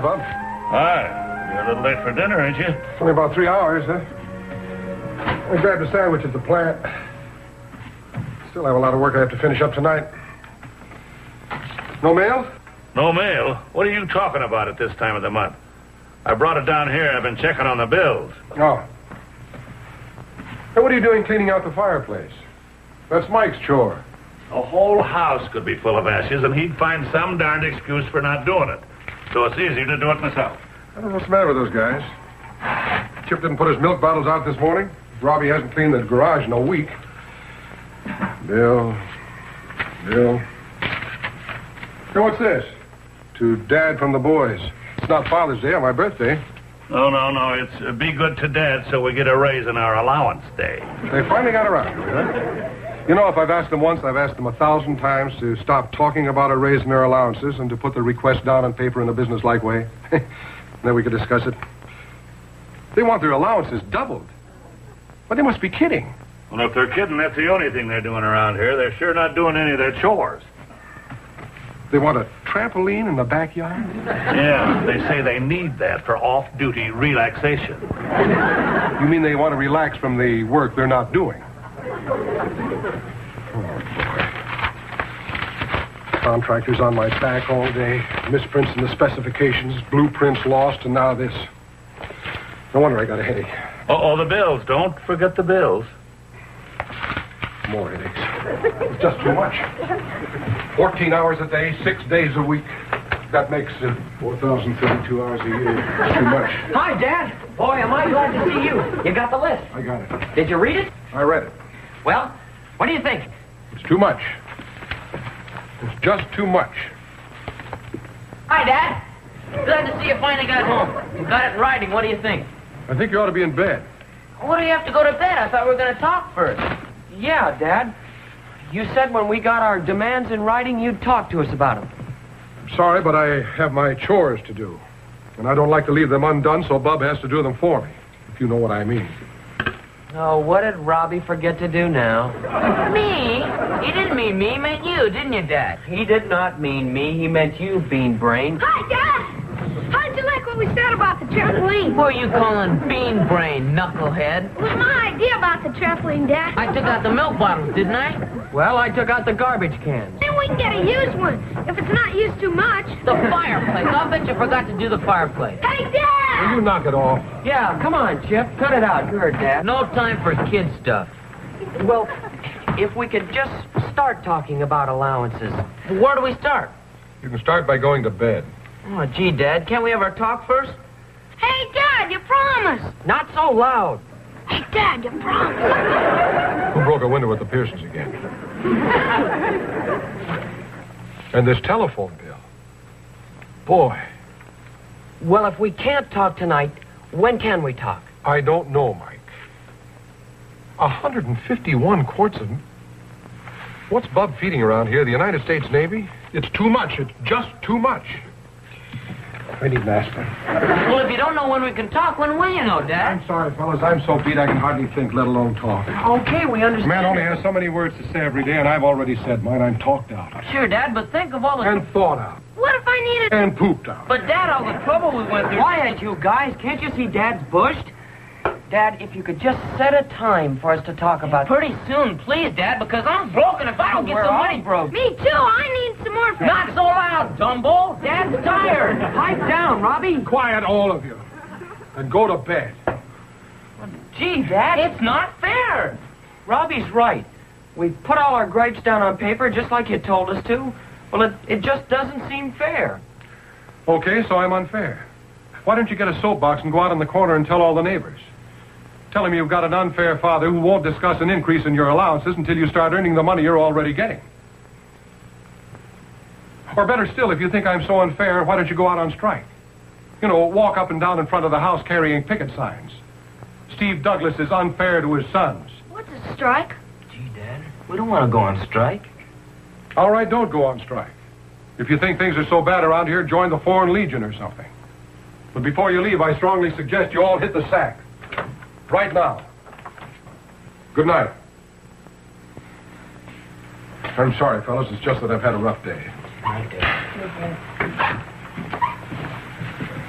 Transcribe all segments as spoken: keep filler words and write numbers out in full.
Bob. Hi. You're a little late for dinner, ain't you? Only about three hours, huh? I grabbed a sandwich at the plant. Still have a lot of work I have to finish up tonight. No mail? No mail? What are you talking about at this time of the month? I brought it down here. I've been checking on the bills. Oh. Hey, what are you doing cleaning out the fireplace? That's Mike's chore. A whole house could be full of ashes, and he'd find some darned excuse for not doing it. So it's easier to do it myself. I don't know what's the matter with those guys. Chip didn't put his milk bottles out this morning. Robbie hasn't cleaned the garage in a week. Bill. Bill. Hey, what's this? To Dad from the boys. It's not Father's Day or my birthday. No, no, no. It's uh, be good to Dad so we get a raise in our allowance day. They finally got around to it, huh? You know, if I've asked them once, I've asked them a thousand times to stop talking about a raise in their allowances and to put the request down on paper in a business-like way. Then we could discuss it. They want their allowances doubled. But they must be kidding. Well, if they're kidding, that's the only thing they're doing around here. They're sure not doing any of their chores. They want a trampoline in the backyard? Yeah, they say they need that for off-duty relaxation. You mean they want to relax from the work they're not doing? Oh, boy. Contractors on my back all day. Misprints in the specifications, blueprints lost, and now this. No wonder I got a headache. Uh-oh, the bills. Don't forget the bills. More headaches. It's just too much. Fourteen hours a day, six days a week. That makes uh, four thousand thirty-two hours a year. It's too much. Hi, Dad. Boy, am I glad to see you. You got the list. I got it. Did you read it? I read it. Well, what do you think? It's too much. It's just too much. Hi, Dad. Glad to see you finally got home. You got it in writing. What do you think? I think you ought to be in bed. What do you have to go to bed? I thought we were going to talk first. Yeah, Dad. You said when we got our demands in writing, you'd talk to us about them. Sorry, but I have my chores to do. And I don't like to leave them undone, so Bub has to do them for me, if you know what I mean. Oh, what did Robbie forget to do now? Me? He didn't mean me, he meant you, didn't you, Dad? He did not mean me. He meant you, Bean Brain. Hi, Dad. How'd you like what we said about the trampoline? Who are you calling Bean Brain, knucklehead? It was my idea about the trampoline, Dad. I took out the milk bottles, didn't I? Well, I took out the garbage cans. Then we can get a used one, if it's not used too much. The fireplace. I'll bet you forgot to do the fireplace. Hey, Dad! Will you knock it off? Yeah, come on, Chip. Cut it out. You heard Dad. No time for kid stuff. Well, if we could just start talking about allowances. Where do we start? You can start by going to bed. Oh, gee, Dad, can't we have our talk first? Hey, Dad, you promised. Not so loud. Hey, Dad, you promised. Who broke a window at the Pearsons again? And this telephone bill. Boy. Well, if we can't talk tonight, when can we talk? I don't know, Mike. one hundred fifty-one quarts of... What's Bub feeding around here? The United States Navy? It's too much. It's just too much. I need an aspirin. Well, if you don't know when we can talk, when will you know, Dad? I'm sorry, fellas. I'm so beat I can hardly think, let alone talk. Okay, we understand. Man only has so many words to say every day, and I've already said mine. I'm talked out. Sure, Dad, but think of all the... And thought out. What if I needed... And pooped out. But, Dad, all the trouble we went through... Quiet, you guys. Can't you see Dad's bushed? Dad, if you could just set a time for us to talk about... Pretty soon, please, Dad, because I'm broke, and if I don't get We're some all money... broke. Me too. I need some more... Not so loud, Dumbo. Dad's tired. Pipe down, Robbie. Quiet, all of you. And go to bed. Gee, Dad. It's not fair. Robbie's right. We put all our gripes down on paper just like you told us to. Well, it, it just doesn't seem fair. Okay, so I'm unfair. Why don't you get a soapbox and go out in the corner and tell all the neighbors? Tell them you've got an unfair father who won't discuss an increase in your allowances until you start earning the money you're already getting. Or better still, if you think I'm so unfair, why don't you go out on strike? You know, walk up and down in front of the house carrying picket signs. Steve Douglas is unfair to his sons. What's a strike? Gee, Dad, we don't want to go on strike. All right, don't go on strike. If you think things are so bad around here, join the Foreign Legion or something. But before you leave, I strongly suggest you all hit the sack. Right now. Good night. I'm sorry, fellas. It's just that I've had a rough day. Right, Dad.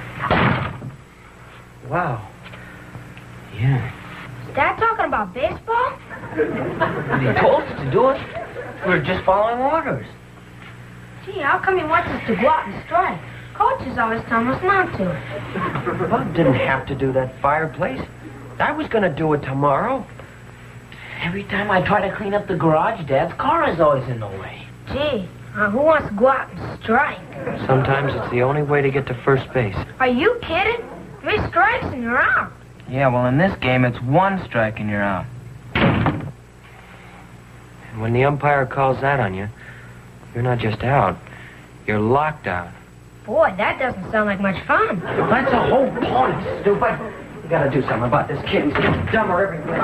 Wow. Yeah. Is Dad talking about baseball? But he told us to do it. We were just following orders. Gee, how come he wants us to go out and strike? Coach is always telling us not to. Bud didn't have to do that fireplace. I was going to do it tomorrow. Every time I try to clean up the garage, Dad's car is always in the way. Gee, uh, who wants to go out and strike? Sometimes it's the only way to get to first base. Are you kidding? Three strikes and you're out. Yeah, well, in this game, it's one strike and you're out. And when the umpire calls that on you, you're not just out. You're locked out. Boy, that doesn't sound like much fun. Well, that's the whole point, stupid. You gotta do something about this kid. He's getting dumber every minute.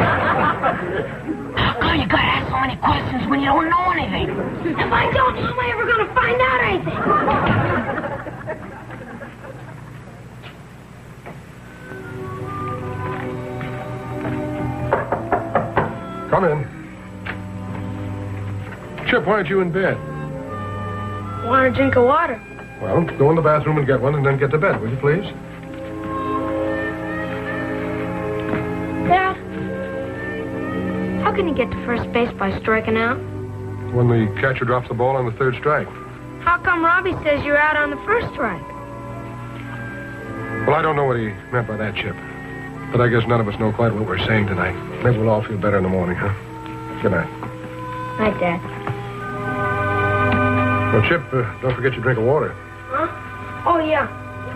How come you gotta ask so many questions when you don't know anything? If I don't, how am I ever gonna find out anything? Come in. Chip, why aren't you in bed? Want a drink of water? Well, go in the bathroom and get one, and then get to bed, will you, please? Dad, how can you get to first base by striking out? When the catcher drops the ball on the third strike. How come Robbie says you're out on the first strike? Well, I don't know what he meant by that, Chip. But I guess none of us know quite what we're saying tonight. Maybe we'll all feel better in the morning, huh? Good night. Night, Dad. Well, Chip, uh, don't forget your drink of water. Huh? Oh, yeah.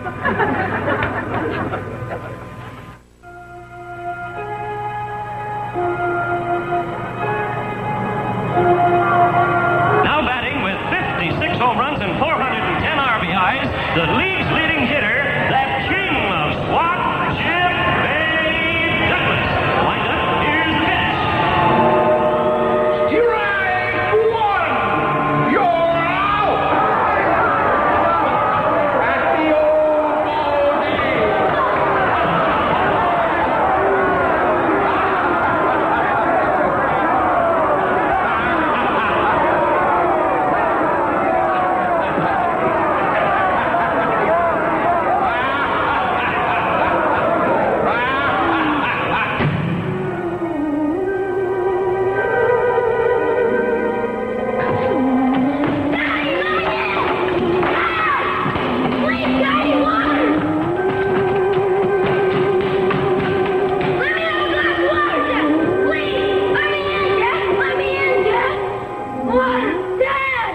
Now batting with fifty-six home runs and four hundred ten R B Is, the league's leading hitter, that king of SWAT, Chip Babe Douglas. Wind up, here's the pitch. Strike one! You're out! At the old Please, Daddy, water! Let me have a glass of water, Dad! Please! Let me in, Dad! Let me in, Dad! Water! Dad!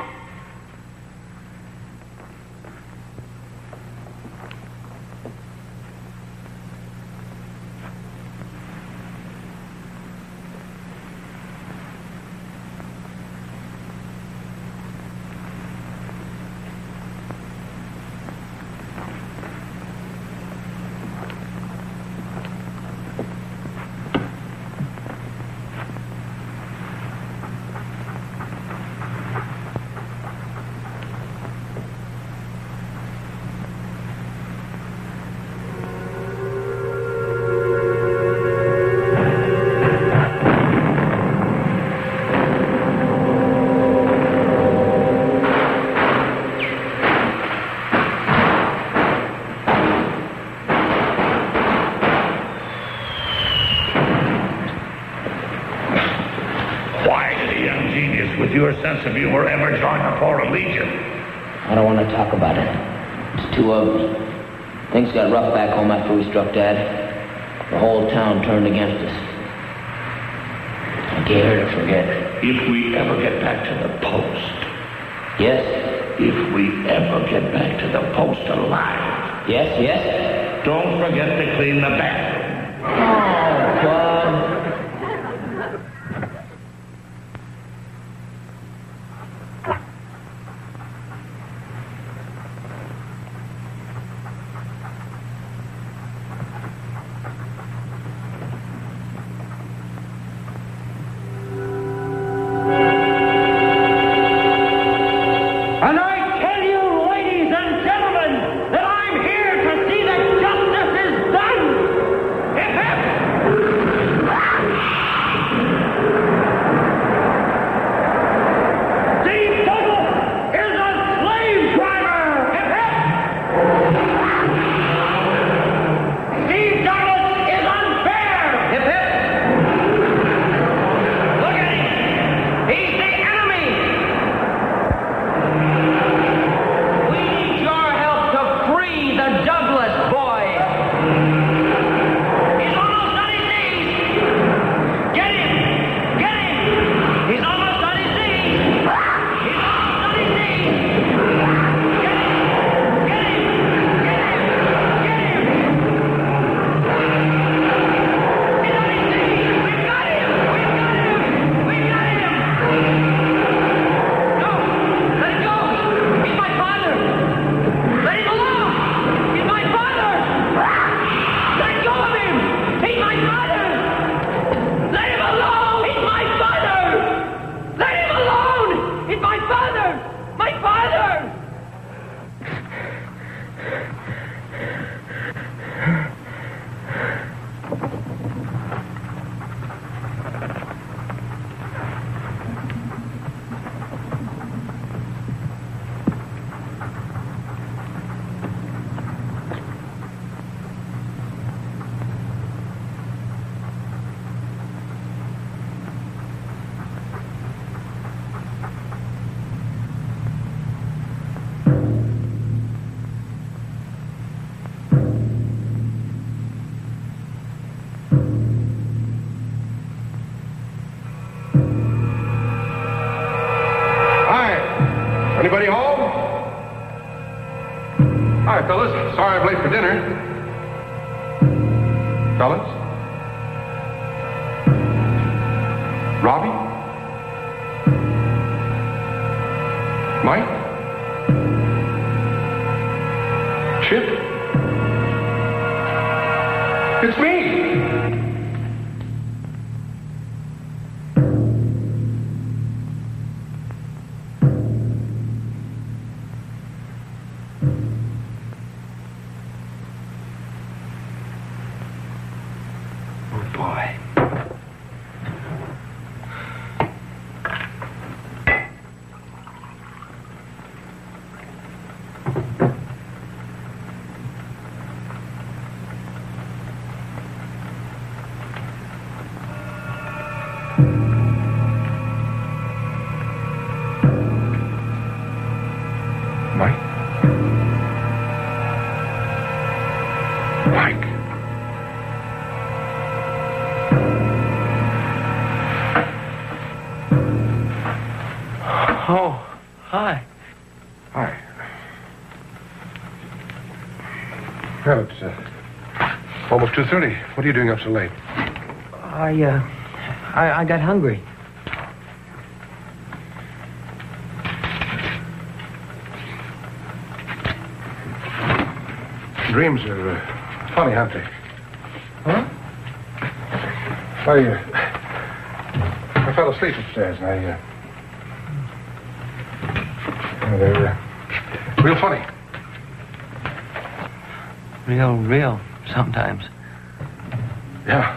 Why did a young genius with your sense of humor ever join the Foreign Legion? I don't want to talk about it. It's too ugly. Things got rough back home after we struck Dad. The whole town turned against us. I dare to forget. If we ever get back to the post, Yes? if we ever get back to the post alive, Yes, yes? don't forget to clean the bathroom. Oh, Bud. And I tell you, ladies and gentlemen, that I'm here to see that justice is done. Hip, hip! Douglas boy. He's almost on his knees. Get him! Get him! He's almost on his knees. He's almost on his knees. Get him! Get him! Get him! Get him! He's on his knees. We've got him! We've got him! We've got him! No! Let it go! He's my father! Let him alone! He's my father! Let go of him! He's my father! Let him alone! He's my father! Let him alone! He's my father! My father! Hi. Anybody home? Hi, fellas. Sorry I'm late for dinner. Fellas? Robbie? Mike? Chip? It's me! Oh, boy. Mike? Mike? Oh, hi. Hi. Well, it's uh, almost two thirty. What are you doing up so late? I, uh, I, I got hungry. Dreams are uh, funny, aren't they? Huh? I, uh, I fell asleep upstairs, and I, uh, they're uh, real funny. Real, real, sometimes. Yeah.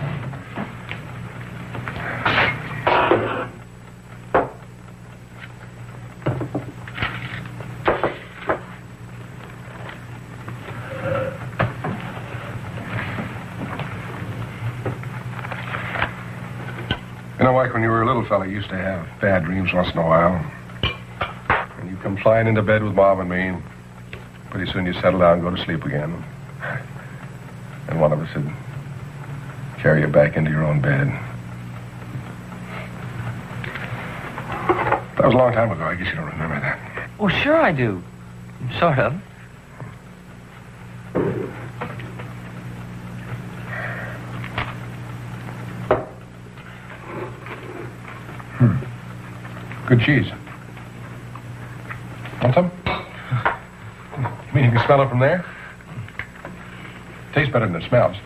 You know, Mike, when you were a little fella, you used to have bad dreams once in a while. And you'd come flying into bed with Mom and me. Pretty soon you'd settle down and go to sleep again. And one of us would carry you back into your own bed. That was a long time ago. I guess you don't remember that. Oh, sure I do. Sort of. Good cheese. Want some? You mean you can smell it from there? Tastes better than it smells.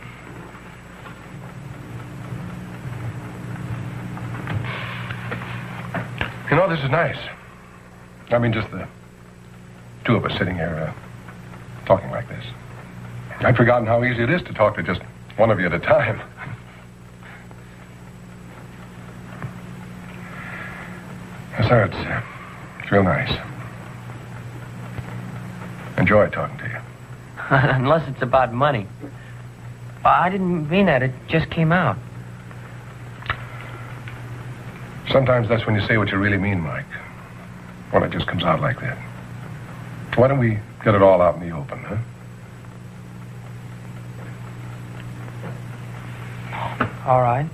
You know, this is nice. I mean, just the two of us sitting here uh, talking like this. I'd forgotten how easy it is to talk to just one of you at a time. Yes, sir, it's, uh, it's real nice. Enjoy talking to you. Unless it's about money. I didn't mean that. It just came out. Sometimes that's when you say what you really mean, Mike. When it just comes out like that. Why don't we get it all out in the open, huh? All right.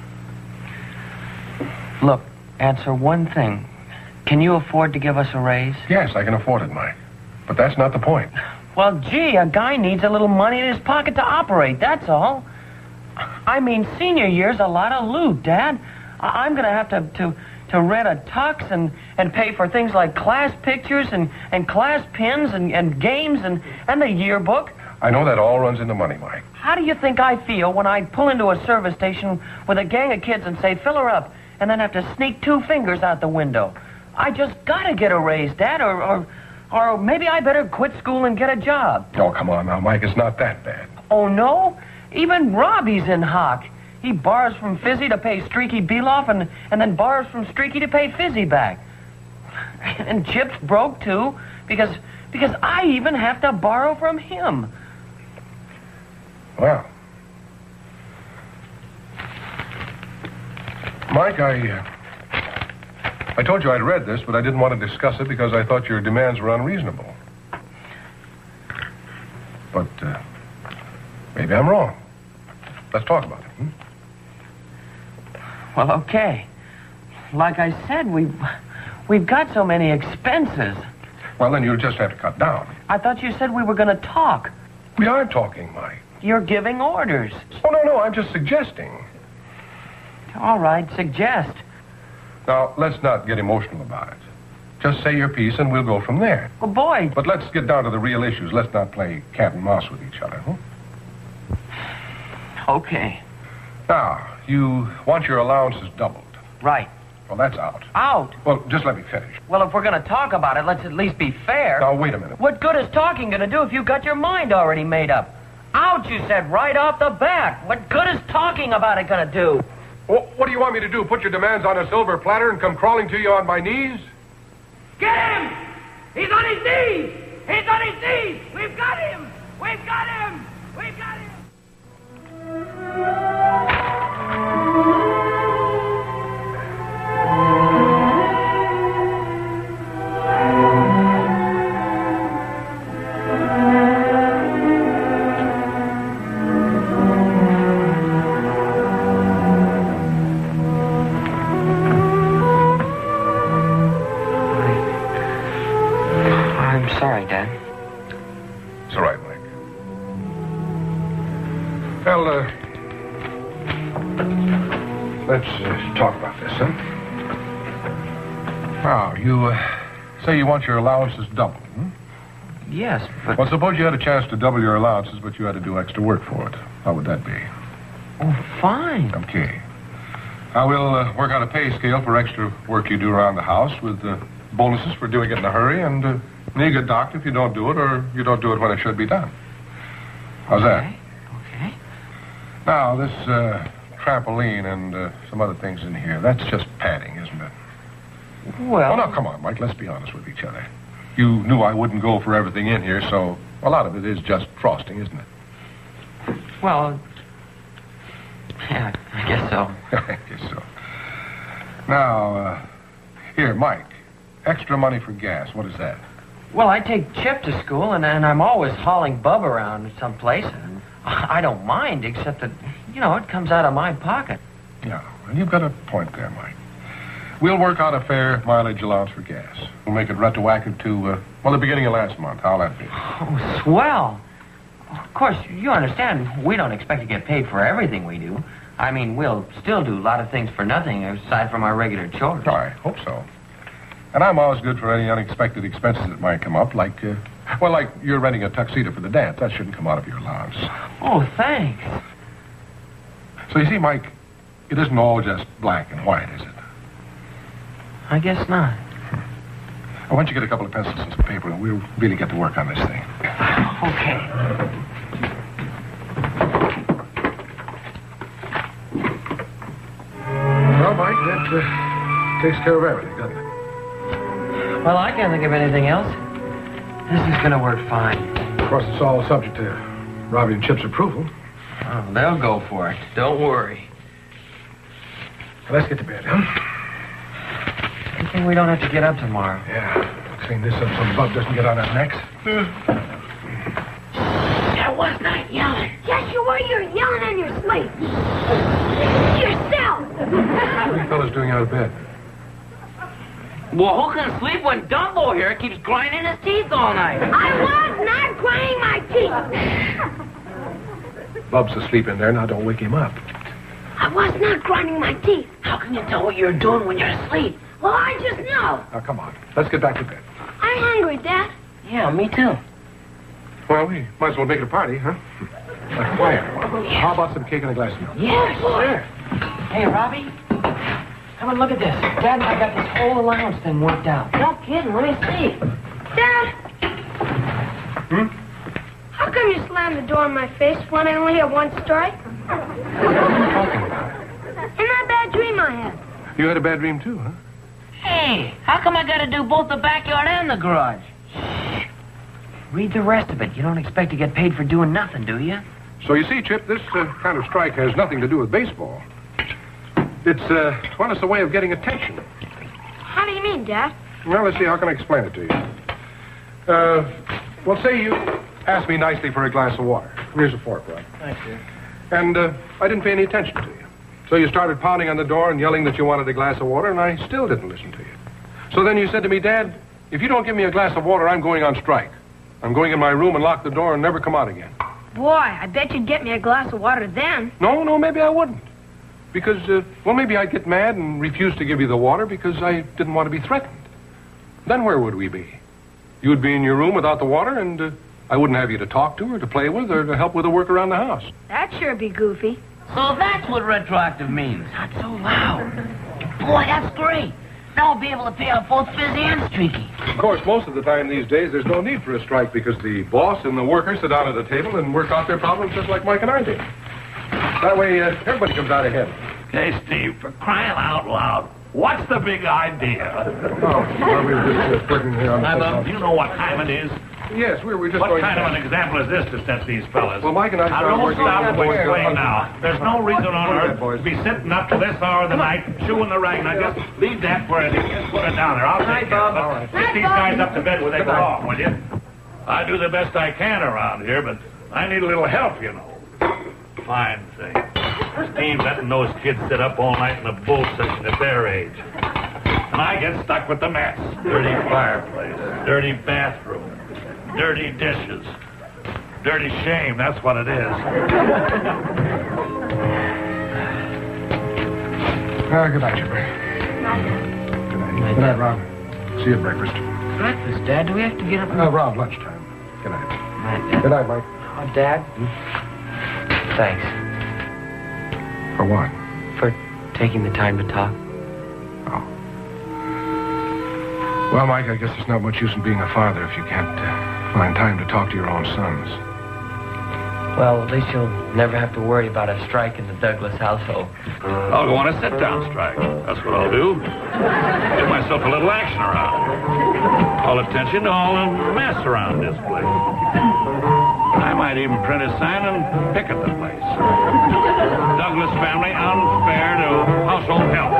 Look, answer one thing. Can you afford to give us a raise? Yes, I can afford it, Mike. But that's not the point. Well, gee, a guy needs a little money in his pocket to operate, that's all. I mean, senior year's a lot of loot, Dad. I- I'm going to have to, to to rent a tux and, and pay for things like class pictures and, and class pins and, and games and, and the yearbook. I know that all runs into money, Mike. How do you think I feel when I pull into a service station with a gang of kids and say, fill her up, and then have to sneak two fingers out the window? I just got to get a raise, Dad, or, or, or maybe I better quit school and get a job. Oh, come on now, Mike. It's not that bad. Oh, no? Even Robbie's in hock. He borrows from Fizzy to pay Streaky Beloff and, and then borrows from Streaky to pay Fizzy back. And Chip's broke, too, because because I even have to borrow from him. Well. Mike, I... Uh, I told you I'd read this, but I didn't want to discuss it because I thought your demands were unreasonable. But, uh, maybe I'm wrong. Let's talk about it, hmm? Well, okay. Like I said, we've, we've got so many expenses. Well, then you'll just have to cut down. I thought you said we were going to talk. We are talking, Mike. You're giving orders. Oh, no, no, I'm just suggesting. All right, suggest. Now, let's not get emotional about it. Just say your piece and we'll go from there. Well, boy. But let's get down to the real issues. Let's not play cat and mouse with each other, huh? Okay. Now, you want your allowances doubled. Right. Well, that's out. Out? Well, just let me finish. Well, if we're going to talk about it, let's at least be fair. Now, wait a minute. What good is talking going to do if you've got your mind already made up? Out, you said, right off the bat. What good is talking about it going to do? Well, what do you want me to do? Put your demands on a silver platter and come crawling to you on my knees? Get him! He's on his knees! He's on his knees! We've got him! We've got him! We've got him! I'm sorry, Dad. It's all right, Mike. Well, uh... let's uh, talk about this, huh? Now, you uh, say you want your allowances doubled, hmm? Yes, but... Well, suppose you had a chance to double your allowances, but you had to do extra work for it. How would that be? Oh, fine. Okay. I will uh, work out a pay scale for extra work you do around the house with uh, bonuses for doing it in a hurry and uh, you get docked if you don't do it or you don't do it when it should be done. How's that? Okay. Okay. Now, this uh, trampoline and uh, some other things in here, that's just padding, isn't it? Well... Oh, now, come on, Mike. Let's be honest with each other. You knew I wouldn't go for everything in here, so a lot of it is just frosting, isn't it? Well... Yeah, I guess so. I guess so. Now, uh, here, Mike. Extra money for gas. What is that? Well, I take Chip to school, and, and I'm always hauling Bub around someplace. And I don't mind, except that, you know, it comes out of my pocket. Yeah, well, you've got a point there, Mike. We'll work out a fair mileage allowance for gas. We'll make it retroactive to, uh, well, the beginning of last month. How'll that be? Oh, swell. Of course, you understand, we don't expect to get paid for everything we do. I mean, we'll still do a lot of things for nothing, aside from our regular chores. I hope so. And I'm always good for any unexpected expenses that might come up, like, uh, well, like you're renting a tuxedo for the dance. That shouldn't come out of your allowance. Oh, thanks. So you see, Mike, it isn't all just black and white, is it? I guess not. Why don't you get a couple of pencils and some paper, and we'll really get to work on this thing. Okay. Well, Mike, that uh, takes care of everything, doesn't it? Well, I can't think of anything else. This is going to work fine. Of course, it's all subject to Robbie and Chip's approval. Oh, they'll go for it. Don't worry. Well, let's get to bed, huh? Good thing we don't have to get up tomorrow. Yeah. Clean this up so the bug doesn't get on our necks. Yeah, was not yelling. Yes, you were. You're yelling in your sleep. Yourself. What are you fellas doing out of bed? Well, who can sleep when Dumbo here keeps grinding his teeth all night? I was not grinding my teeth. Bub's asleep in there. Now don't wake him up. I was not grinding my teeth. How can you tell what you're doing when you're asleep? Well, I just know. Now, come on. Let's get back to bed. I'm hungry, Dad. Yeah, me too. Well, we might as well make it a party, huh? Like, quiet. How about some cake and a glass of milk? Yeah, sure. Hey, Robbie, come and look at this. Dad and I got this whole allowance thing worked out. No kidding. Let me see. Dad. Hmm? How come you slammed the door in my face when I only have one strike? What are you talking about? In that bad dream I had. You had a bad dream, too, huh? Hey, how come I gotta do both the backyard and the garage? Read the rest of it. You don't expect to get paid for doing nothing, do you? So you see, Chip, this uh, kind of strike has nothing to do with baseball. It's, uh, well, it's a way of getting attention. How do you mean, Dad? Well, let's see, how can I explain it to you? Uh, well, say you asked me nicely for a glass of water. Here's a fork, Rob. Thank you. And uh, I didn't pay any attention to you. So you started pounding on the door and yelling that you wanted a glass of water, and I still didn't listen to you. So then you said to me, Dad, if you don't give me a glass of water, I'm going on strike. I'm going in my room and lock the door and never come out again. Boy, I bet you'd get me a glass of water then. No, no, maybe I wouldn't. Because, uh, well, maybe I'd get mad and refuse to give you the water because I didn't want to be threatened. Then where would we be? You'd be in your room without the water, and uh, I wouldn't have you to talk to or to play with or to help with the work around the house. That'd sure be goofy. So that's what retroactive means. Not so loud. Boy, that's great. Now I'll be able to pay off both Fizzy and Streaky. Of course, most of the time these days, there's no need for a strike because the boss and the workers sit down at the table and work out their problems just like Mike and I did. That way, uh, everybody comes out ahead. Hey, Steve, for crying out loud, what's the big idea? Oh, well, we were just uh, working here on the... Now, Bob, do you know what time it is? Yes, we were just What going kind to... of an example is this to set these fellas? Well, Mike and I Now, started don't working... stop on and the explain now. There's no reason on Go ahead, earth boys. to be sitting up to this hour of the night, chewing the rag. Now, just leave that where it is. Just put it down there. I'll take care of it. All right. Get these guys up to bed where they belong, will you? I do the best I can around here, but I need a little help, you know. Fine thing. Steve letting those kids sit up all night in a bull session at their age. And I get stuck with the mess. Dirty fireplace, dirty bathroom, dirty dishes, dirty shame, that's what it is. Ah, good night, Chipper. Good night. Good night, Rob. See you at breakfast. Breakfast, Dad? Do we have to get up? Uh, Rob, lunchtime. Good night. Night, Dad. Good night, Mike. Oh, Dad? Thanks For what? for taking the time to talk. Oh. Well, Mike, I guess there's not much use in being a father if you can't uh, find time to talk to your own sons. Well, at least you'll never have to worry about a strike in the Douglas household. I'll go on a sit-down strike. That's what I'll do. Get myself a little action around. Call attention to all the mess around this place. I might even print a sign and picket the place. Douglas family unfair to household help.